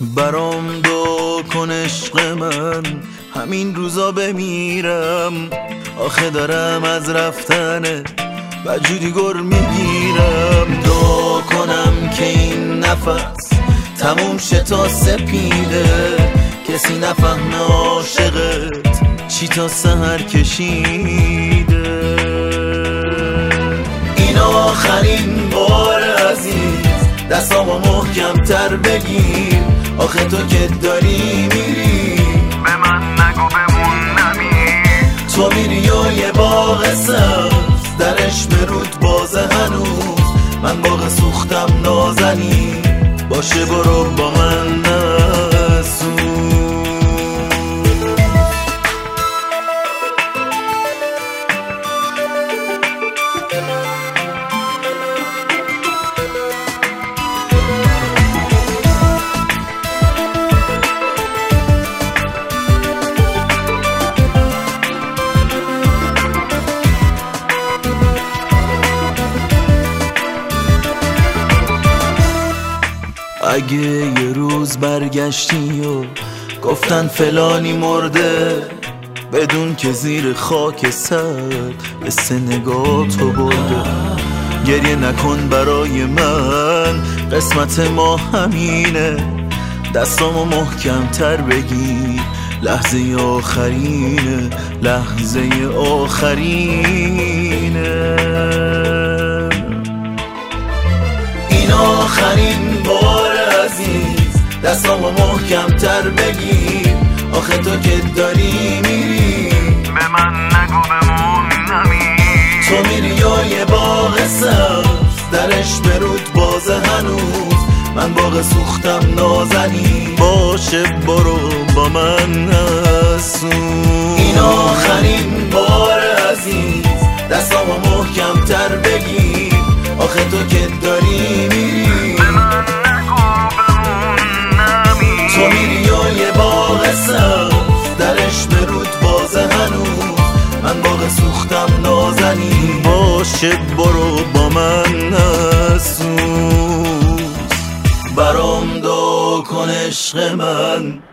برام دعا کن عشق من، همین روزا بمیرم. آخه دارم از رفتنه وجودی گر میگیرم. دعا کنم که این نفس تموم شه تا سپیده، کسی نفهمه عاشقت چی تا سحر کشیده. این آخرین بار عزیز، دستامو محکم تر بگیر. آخه تو که داری میری، به من نگو بمونمی. تو میری و یه باغ سبز درش مرود بازه هنوز. من باغ سوختم نازنی، باشه برو با من نسوز. اگه یه روز برگشتی و گفتن فلانی مرده، بدون که زیر خاک سر حس نگاهتو برده. گریه نکن برای من، قسمت ما همینه. دستامو محکم تر بگیر، لحظه آخرینه، لحظه آخرینه. این آخرین بار عزیز، دستامو محکم تر بگیر. آخه تو که داری میری، به من نگو بمونمی. تو میری و یه باغ سبز درش برود بازه هنوز. من باغ سوختم نازنی، باشه برو با من نسوز. این آخرین بار عزیز، دستامو محکم تر بگیر. آخه تو که داری میری، به من نگو بمونمی. تو میری و یه باغ سبز درش برود بازه هنوز. من باغ سوختم نازنی، باشه برو با من نسوز. برام دعا کن عشق من،